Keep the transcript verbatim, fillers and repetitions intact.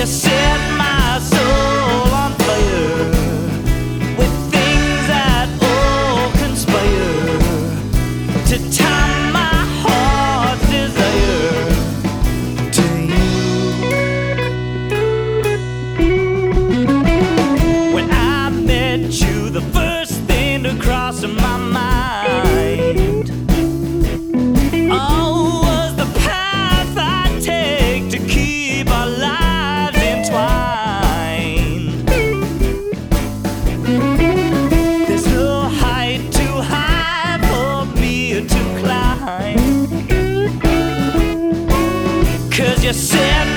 set my soul on fire with things that all conspire to time my heart's desire to you. When I met you, the first thing to cross my mind, oh, was the path I take to keep our lives entwined. There's no height too high for me to climb, 'cause you said